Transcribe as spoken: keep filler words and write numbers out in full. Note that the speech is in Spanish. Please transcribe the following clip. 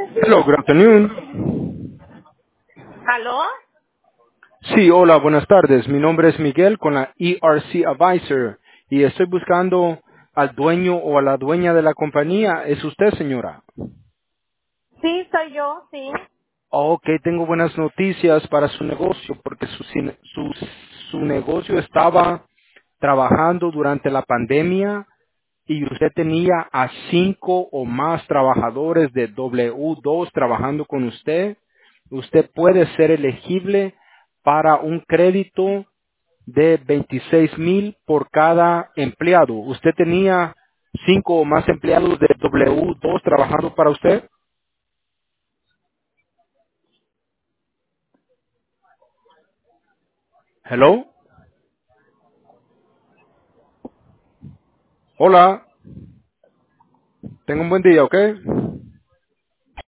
Hello, good afternoon. ¿Aló? Sí, hola, buenas tardes. Mi nombre es Miguel con la E R C Advisor y estoy buscando al dueño o a la dueña de la compañía. ¿Es usted, señora? Sí, soy yo, sí. Ok, tengo buenas noticias para su negocio porque su, cine- su, su negocio estaba trabajando durante la pandemia y usted tenía a cinco o más trabajadores de W dos trabajando con usted, usted puede ser elegible para un crédito de veintiséis mil por cada empleado. ¿Usted tenía cinco o más empleados de W dos trabajando para usted? Hello. Hola. Tengo un buen día, ¿ok?